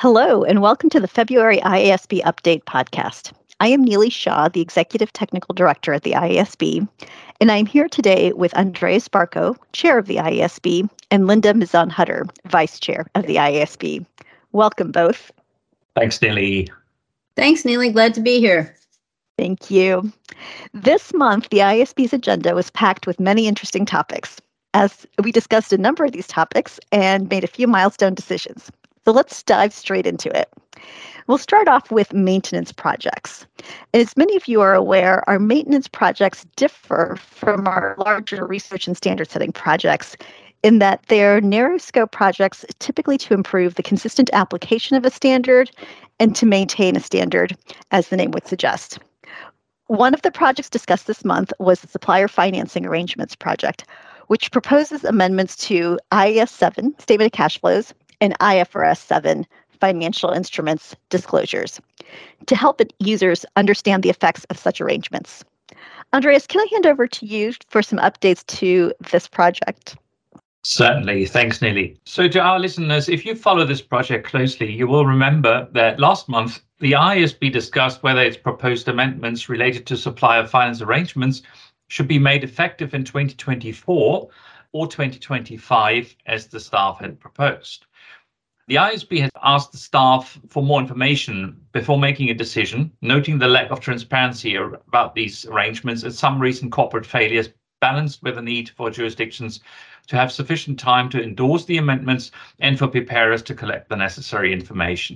Hello, and welcome to the February IASB Update podcast. I am Neely Shaw, the Executive Technical Director at the IASB, and I'm here today with Andreas Barco, Chair of the IASB, and Linda Mizon-Hutter, Vice Chair of the IASB. Welcome both. Thanks, Neely. Thanks, Neely. Glad to be here. Thank you. This month, the IASB's agenda was packed with many interesting topics, as we discussed a number of these topics and made a few milestone decisions. So let's dive straight into it. We'll start off with maintenance projects. And as many of you are aware, our maintenance projects differ from our larger research and standard setting projects in that they're narrow scope projects typically to improve the consistent application of a standard and to maintain a standard, as the name would suggest. One of the projects discussed this month was the Supplier Financing Arrangements Project, which proposes amendments to IAS 7, Statement of Cash Flows, and IFRS 7, Financial Instruments Disclosures, to help users understand the effects of such arrangements. Andreas, can I hand over to you for some updates to this project? Certainly. Thanks, Neely. So to our listeners, if you follow this project closely, you will remember that last month, the IASB discussed whether its proposed amendments related to supplier finance arrangements should be made effective in 2024 or 2025, as the staff had proposed. The IASB has asked the staff for more information before making a decision, noting the lack of transparency about these arrangements and some recent corporate failures, balanced with the need for jurisdictions to have sufficient time to endorse the amendments and for preparers to collect the necessary information.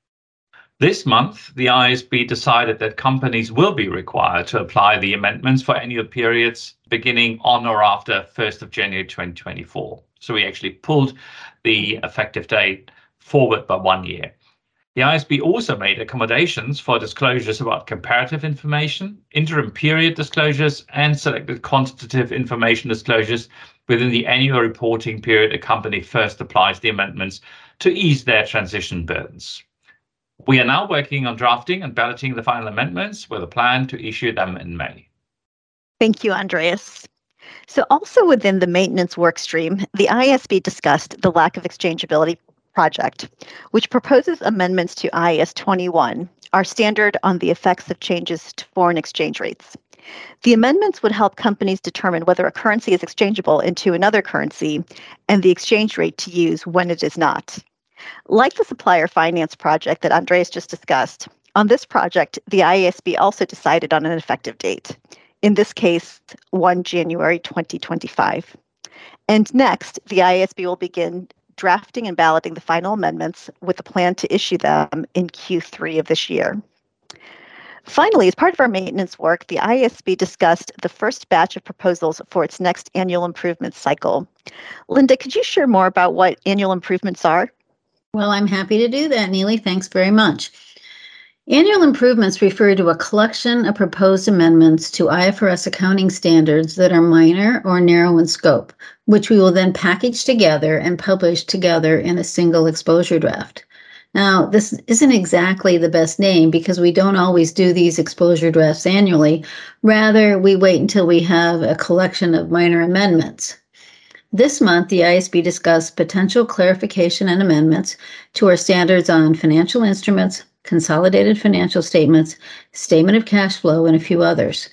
This month, the IASB decided that companies will be required to apply the amendments for annual periods beginning on or after 1st of January 2024. So we actually pulled the effective date forward by 1 year. The IASB also made accommodations for disclosures about comparative information, interim period disclosures, and selected quantitative information disclosures within the annual reporting period a company first applies the amendments to ease their transition burdens. We are now working on drafting and balloting the final amendments with a plan to issue them in May. Thank you, Andreas. So also within the maintenance workstream, the IASB discussed the lack of exchangeability project, which proposes amendments to IAS 21, our standard on the effects of changes to foreign exchange rates. The amendments would help companies determine whether a currency is exchangeable into another currency and the exchange rate to use when it is not. Like the supplier finance project that Andreas just discussed, on this project, the IASB also decided on an effective date, in this case, 1 January 2025. And next, the IASB will begin drafting and balloting the final amendments with a plan to issue them in Q3 of this year. Finally, as part of our maintenance work, the IASB discussed the first batch of proposals for its next annual improvement cycle. Linda, could you share more about what annual improvements are? Well, I'm happy to do that, Neely. Thanks very much. Annual improvements refer to a collection of proposed amendments to IFRS accounting standards that are minor or narrow in scope, which we will then package together and publish together in a single exposure draft. Now, this isn't exactly the best name because we don't always do these exposure drafts annually. Rather, we wait until we have a collection of minor amendments. This month, the IASB discussed potential clarification and amendments to our standards on financial instruments, consolidated financial statements, statement of cash flow, and a few others.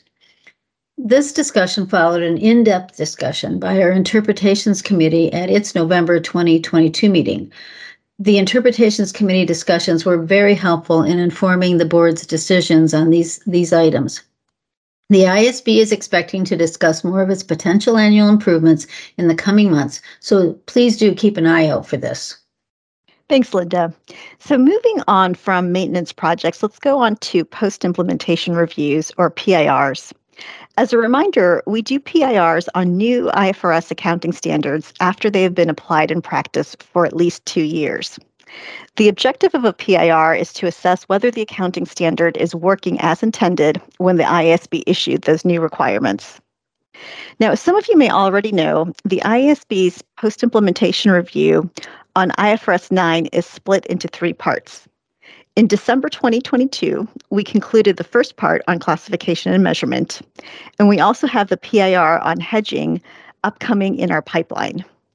This discussion followed an in-depth discussion by our Interpretations Committee at its November 2022 meeting. The Interpretations Committee discussions were very helpful in informing the board's decisions on these items. The IASB is expecting to discuss more of its potential annual improvements in the coming months, so please do keep an eye out for this. Thanks, Linda. So moving on from maintenance projects, let's go on to post-implementation reviews, or PIRs. As a reminder, we do PIRs on new IFRS accounting standards after they have been applied in practice for at least 2 years. The objective of a PIR is to assess whether the accounting standard is working as intended when the IASB issued those new requirements. Now, as some of you may already know, the IASB's post-implementation review on IFRS 9 is split into 3 parts. In December 2022, we concluded the first part on classification and measurement, and we also have the PIR on hedging upcoming in our pipeline.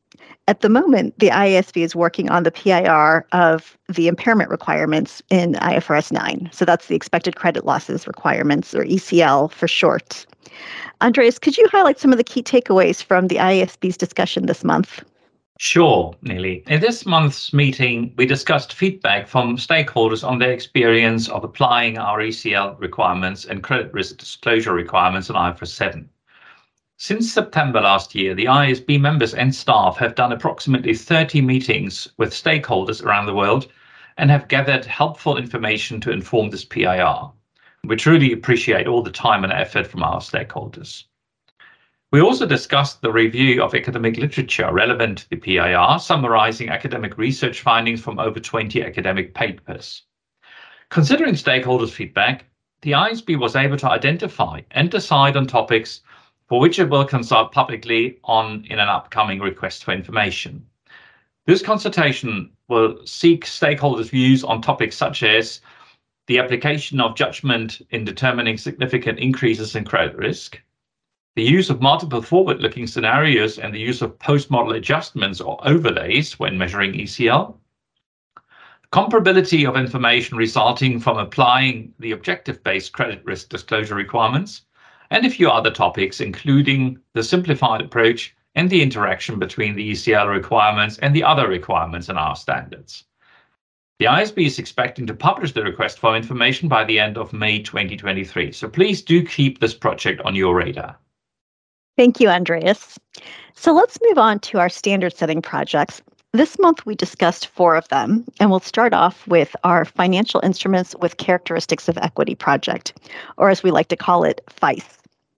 At the moment, the IASB is working on the PIR of the impairment requirements in IFRS 9. So that's the expected credit losses requirements, or ECL for short. Andreas, could you highlight some of the key takeaways from the IASB's discussion this month? Sure, Neely. In this month's meeting, we discussed feedback from stakeholders on their experience of applying our ECL requirements and credit risk disclosure requirements in IFRS 7. Since September last year, the IASB members and staff have done approximately 30 meetings with stakeholders around the world and have gathered helpful information to inform this PIR. We truly appreciate all the time and effort from our stakeholders. We also discussed the review of academic literature relevant to the PIR, summarizing academic research findings from over 20 academic papers. Considering stakeholders' feedback, the IASB was able to identify and decide on topics for which it will consult publicly on in an upcoming request for information. This consultation will seek stakeholders' views on topics such as the application of judgment in determining significant increases in credit risk, the use of multiple forward-looking scenarios and the use of post-model adjustments or overlays when measuring ECL, comparability of information resulting from applying the objective-based credit risk disclosure requirements, and a few other topics, including the simplified approach and the interaction between the ECL requirements and the other requirements in our standards. The IASB is expecting to publish the request for information by the end of May 2023, so please do keep this project on your radar. Thank you, Andreas. So let's move on to our standard setting projects. This month we discussed 4 of them, and we'll start off with our Financial Instruments with Characteristics of Equity project, or as we like to call it, FICE.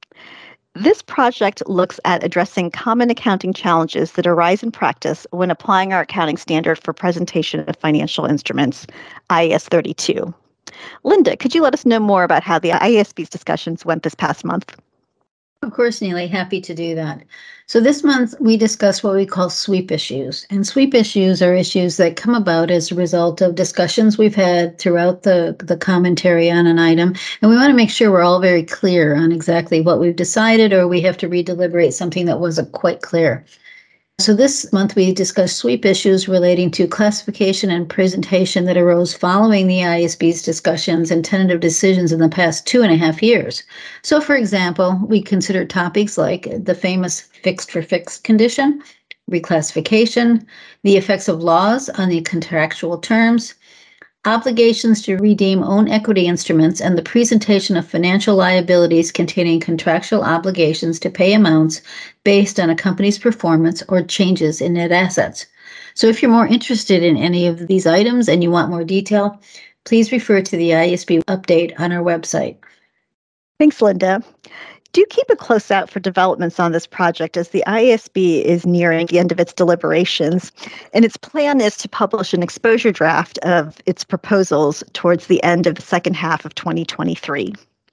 This project looks at addressing common accounting challenges that arise in practice when applying our accounting standard for presentation of financial instruments, IAS 32. Linda, could you let us know more about how the IASB's discussions went this past month? Of course, Neely, happy to do that. So this month we discussed what we call sweep issues. And sweep issues are issues that come about as a result of discussions we've had throughout the commentary on an item. And we want to make sure we're all very clear on exactly what we've decided, or we have to redeliberate something that wasn't quite clear. So this month we discussed sweep issues relating to classification and presentation that arose following the IASB's discussions and tentative decisions in the past 2.5 years. So for example, we considered topics like the famous fixed for fixed condition, reclassification, the effects of laws on the contractual terms, obligations to redeem own equity instruments, and the presentation of financial liabilities containing contractual obligations to pay amounts based on a company's performance or changes in net assets. So if you're more interested in any of these items and you want more detail, please refer to the IASB update on our website. Thanks, Linda. Do keep a close out for developments on this project as the IASB is nearing the end of its deliberations, and its plan is to publish an exposure draft of its proposals towards the end of the second half of 2023.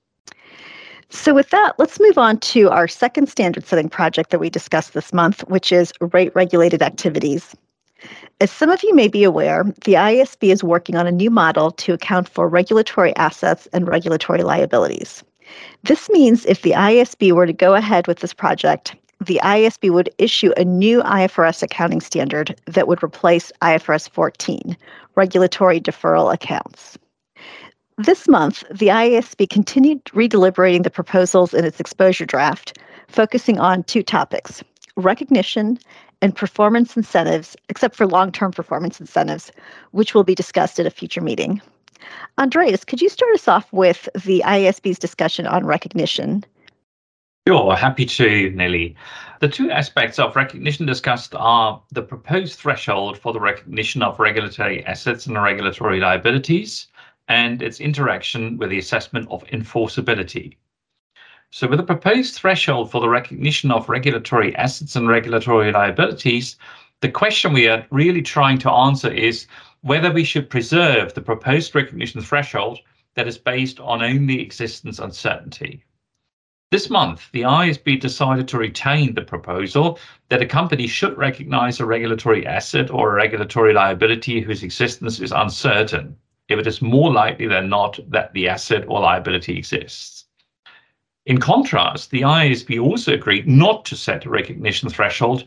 So with that, let's move on to our second standard setting project that we discussed this month, which is rate-regulated activities. As some of you may be aware, the IASB is working on a new model to account for regulatory assets and regulatory liabilities. This means if the IASB were to go ahead with this project, the IASB would issue a new IFRS accounting standard that would replace IFRS 14, regulatory deferral accounts. This month, the IASB continued redeliberating the proposals in its exposure draft, focusing on 2 topics, recognition and performance incentives, except for long-term performance incentives, which will be discussed at a future meeting. Andreas, could you start us off with the IASB's discussion on recognition? Sure, happy to, Nelly. The 2 aspects of recognition discussed are the proposed threshold for the recognition of regulatory assets and regulatory liabilities, and its interaction with the assessment of enforceability. So with the proposed threshold for the recognition of regulatory assets and regulatory liabilities, the question we are really trying to answer is whether we should preserve the proposed recognition threshold that is based on only existence uncertainty. This month, the IASB decided to retain the proposal that a company should recognize a regulatory asset or a regulatory liability whose existence is uncertain, if it is more likely than not that the asset or liability exists. In contrast, the IASB also agreed not to set a recognition threshold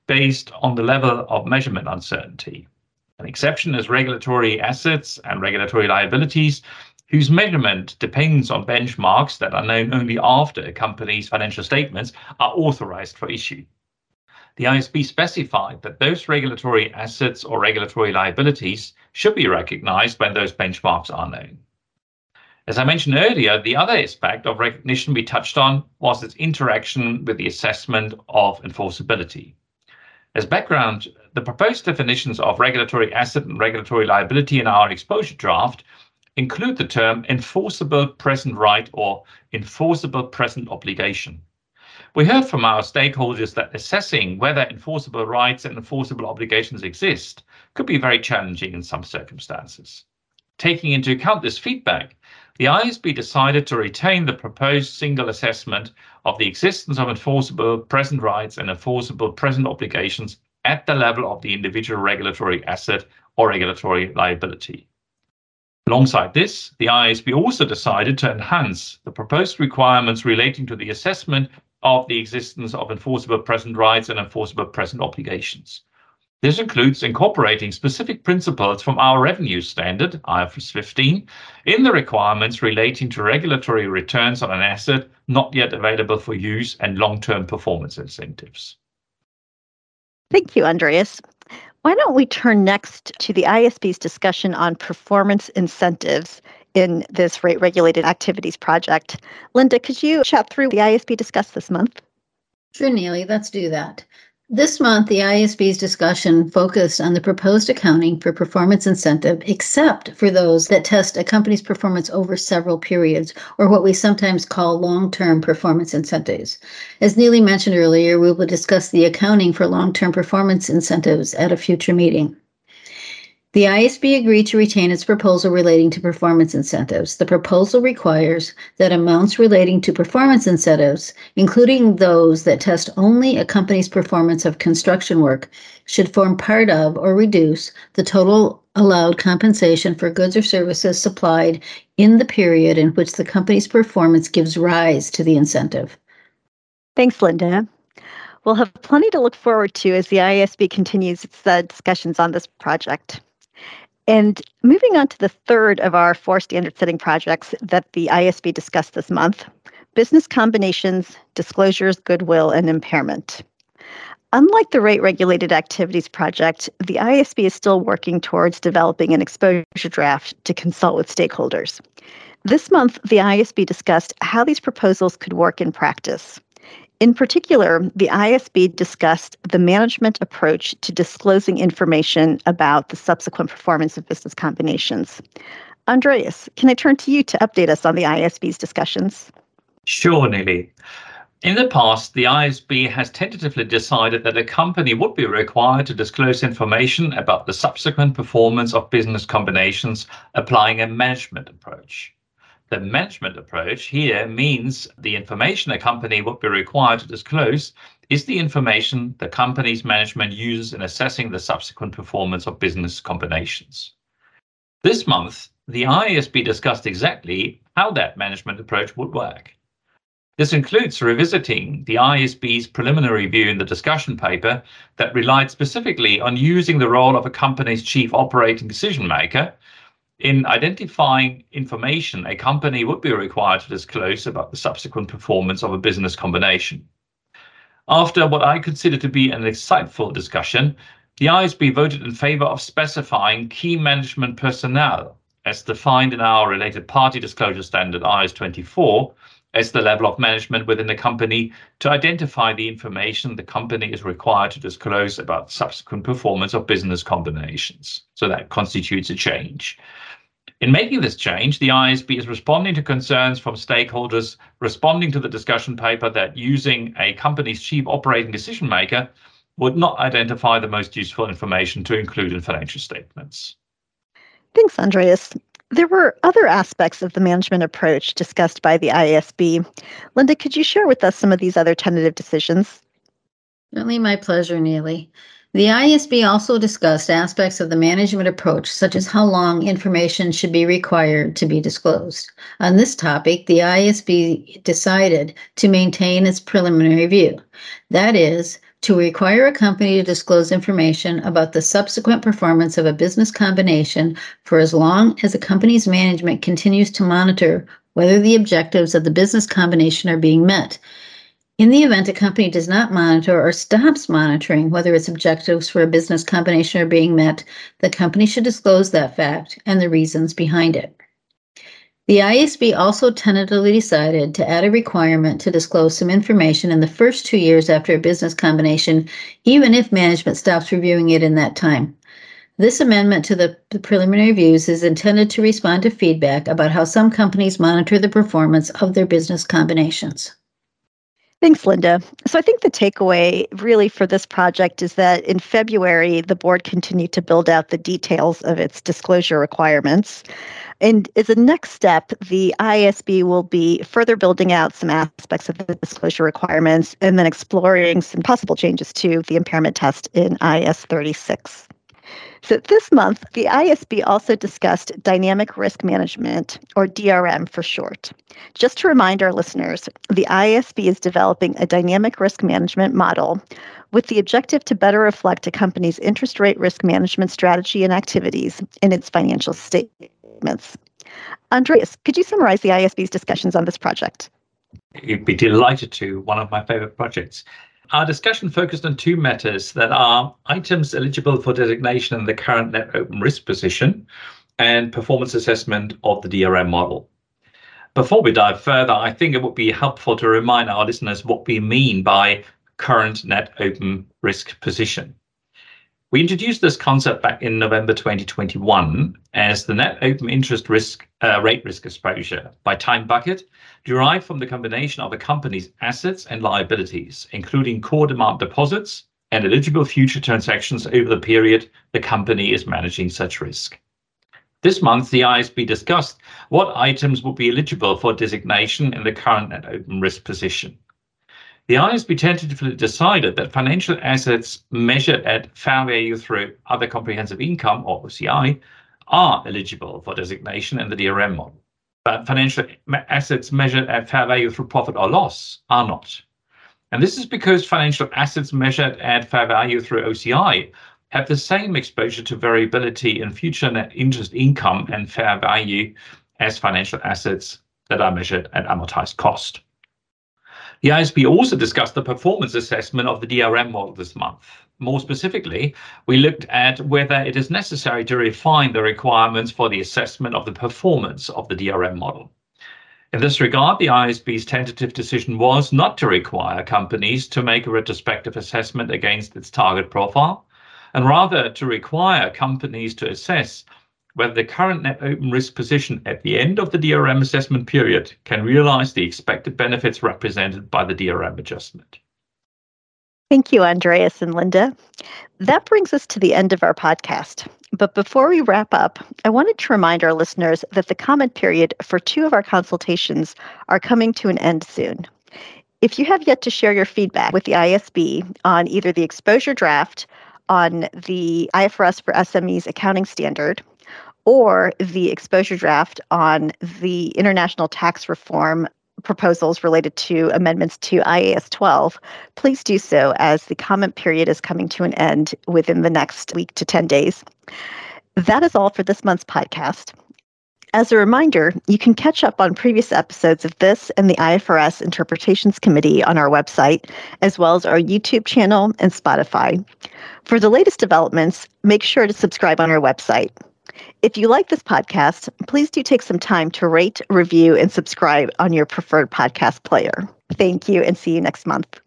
based on the level of measurement uncertainty. An exception is regulatory assets and regulatory liabilities, whose measurement depends on benchmarks that are known only after a company's financial statements are authorized for issue. The IASB specified that those regulatory assets or regulatory liabilities should be recognized when those benchmarks are known. As I mentioned earlier, the other aspect of recognition we touched on was its interaction with the assessment of enforceability. As background, the proposed definitions of regulatory asset and regulatory liability in our exposure draft include the term enforceable present right or enforceable present obligation. We heard from our stakeholders that assessing whether enforceable rights and enforceable obligations exist could be very challenging in some circumstances. Taking into account this feedback, the IASB decided to retain the proposed single assessment of the existence of enforceable present rights and enforceable present obligations at the level of the individual regulatory asset or regulatory liability. Alongside this, the IASB also decided to enhance the proposed requirements relating to the assessment of the existence of enforceable present rights and enforceable present obligations. This includes incorporating specific principles from our revenue standard, IFRS 15, in the requirements relating to regulatory returns on an asset not yet available for use and long-term performance incentives. Thank you, Andreas. Why don't we turn next to the IASB's discussion on performance incentives in this rate-regulated activities project. Linda, could you chat through the IASB discussed this month? Sure, Neely, let's do that. This month, the IASB's discussion focused on the proposed accounting for performance incentive, except for those that test a company's performance over several periods, or what we sometimes call long-term performance incentives. As Neely mentioned earlier, we will discuss the accounting for long-term performance incentives at a future meeting. The IASB agreed to retain its proposal relating to performance incentives. The proposal requires that amounts relating to performance incentives, including those that test only a company's performance of construction work, should form part of or reduce the total allowed compensation for goods or services supplied in the period in which the company's performance gives rise to the incentive. Thanks, Linda. We'll have plenty to look forward to as the IASB continues its discussions on this project. And moving on to the third of our 4 standard-setting projects that the IASB discussed this month, business combinations, disclosures, goodwill, and impairment. Unlike the rate-regulated activities project, the IASB is still working towards developing an exposure draft to consult with stakeholders. This month, the IASB discussed how these proposals could work in practice. In particular, the IASB discussed the management approach to disclosing information about the subsequent performance of business combinations. Andreas, can I turn to you to update us on the IASB's discussions? Sure, Neely. In the past, the IASB has tentatively decided that a company would be required to disclose information about the subsequent performance of business combinations applying a management approach. The management approach here means the information a company would be required to disclose is the information the company's management uses in assessing the subsequent performance of business combinations. This month, the IASB discussed exactly how that management approach would work. This includes revisiting the IASB's preliminary view in the discussion paper that relied specifically on using the role of a company's chief operating decision maker in identifying information a company would be required to disclose about the subsequent performance of a business combination. After what I consider to be an insightful discussion, the IASB voted in favor of specifying key management personnel, as defined in our related party disclosure standard IAS 24, as the level of management within the company to identify the information the company is required to disclose about subsequent performance of business combinations. So that constitutes a change. In making this change, the IASB is responding to concerns from stakeholders responding to the discussion paper that using a company's chief operating decision maker would not identify the most useful information to include in financial statements. Thanks, Andreas. There were other aspects of the management approach discussed by the IASB. Linda, could you share with us some of these other tentative decisions? Certainly my pleasure, Neely. The IASB also discussed aspects of the management approach, such as how long information should be required to be disclosed. On this topic, the IASB decided to maintain its preliminary view. That is, to require a company to disclose information about the subsequent performance of a business combination for as long as a company's management continues to monitor whether the objectives of the business combination are being met. In the event a company does not monitor or stops monitoring whether its objectives for a business combination are being met, the company should disclose that fact and the reasons behind it. The IASB also tentatively decided to add a requirement to disclose some information in the first 2 years after a business combination, even if management stops reviewing it in that time. This amendment to the preliminary reviews is intended to respond to feedback about how some companies monitor the performance of their business combinations. Thanks, Linda. So I think the takeaway really for this project is that in February, the board continued to build out the details of its disclosure requirements. And as a next step, the IASB will be further building out some aspects of the disclosure requirements and then exploring some possible changes to the impairment test in IAS 36. So this month, the IASB also discussed dynamic risk management, or DRM for short. Just to remind our listeners, the IASB is developing a dynamic risk management model with the objective to better reflect a company's interest rate risk management strategy and activities in its financial statements. Andreas, could you summarize the IASB's discussions on this project? You'd be delighted to. One of my favorite projects. Our discussion focused on two matters that are items eligible for designation in the current net open risk position and performance assessment of the DRM model. Before we dive further, I think it would be helpful to remind our listeners what we mean by current net open risk position. We introduced this concept back in November 2021 as the net open interest rate risk exposure by time bucket derived from the combination of a company's assets and liabilities, including core demand deposits and eligible future transactions over the period the company is managing such risk. This month, the IASB discussed what items would be eligible for designation in the current net open risk position. The IASB tentatively decided that financial assets measured at fair value through other comprehensive income, or OCI, are eligible for designation in the DRM model. But financial assets measured at fair value through profit or loss are not. And this is because financial assets measured at fair value through OCI have the same exposure to variability in future net interest income and fair value as financial assets that are measured at amortized cost. The IASB also discussed the performance assessment of the DRM model this month. More specifically, we looked at whether it is necessary to refine the requirements for the assessment of the performance of the DRM model. In this regard, the IASB's tentative decision was not to require companies to make a retrospective assessment against its target profile, and rather to require companies to assess whether the current net open risk position at the end of the DRM assessment period can realize the expected benefits represented by the DRM adjustment. Thank you, Andreas and Linda. That brings us to the end of our podcast. But before we wrap up, I wanted to remind our listeners that the comment period for 2 of our consultations are coming to an end soon. If you have yet to share your feedback with the IASB on either the exposure draft on the IFRS for SMEs accounting standard, or the exposure draft on the international tax reform proposals related to amendments to IAS 12, please do so as the comment period is coming to an end within the next week to 10 days. That is all for this month's podcast. As a reminder, you can catch up on previous episodes of this and the IFRS Interpretations Committee on our website, as well as our YouTube channel and Spotify. For the latest developments, make sure to subscribe on our website. If you like this podcast, please do take some time to rate, review, and subscribe on your preferred podcast player. Thank you, and see you next month.